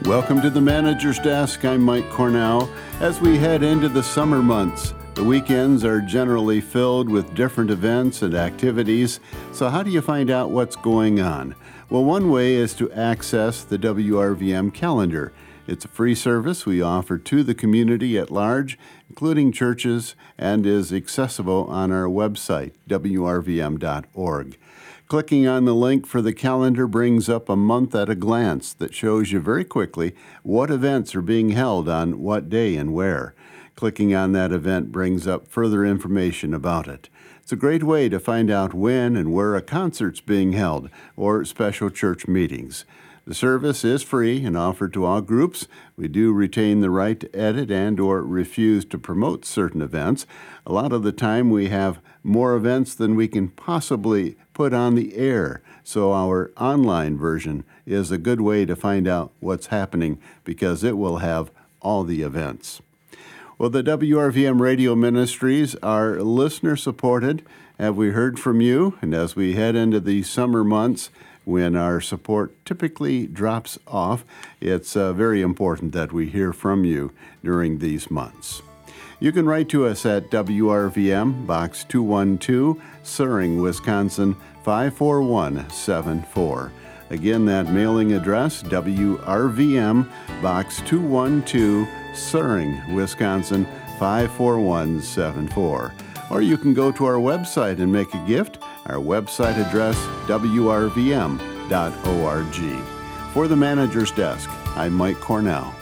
Welcome to the Manager's Desk. I'm Mike Cornell. As we head into the summer months, the weekends are generally filled with different events and activities. So how do you find out what's going on? Well, one way is to access the WRVM calendar. It's a free service we offer to the community at large, including churches, and is accessible on our website, wrvm.org. Clicking on the link for the calendar brings up a month at a glance that shows you very quickly what events are being held on what day and where. Clicking on that event brings up further information about it. It's a great way to find out when and where a concert's being held or special church meetings. The service is free and offered to all groups. We do retain the right to edit and or refuse to promote certain events. A lot of the time we have more events than we can possibly put on the air, so our online version is a good way to find out what's happening because it will have all the events. Well, the WRVM radio ministries are listener-supported. Have we heard from you? And as we head into the summer months, when our support typically drops off, it's very important that we hear from you during these months. You can write to us at WRVM, Box 212, Suring, Wisconsin, 54174. Again, that mailing address, WRVM, Box 212, Suring, Wisconsin, 54174. Or you can go to our website and make a gift. Our website address, wrvm.org. For the Manager's Desk, I'm Mike Cornell.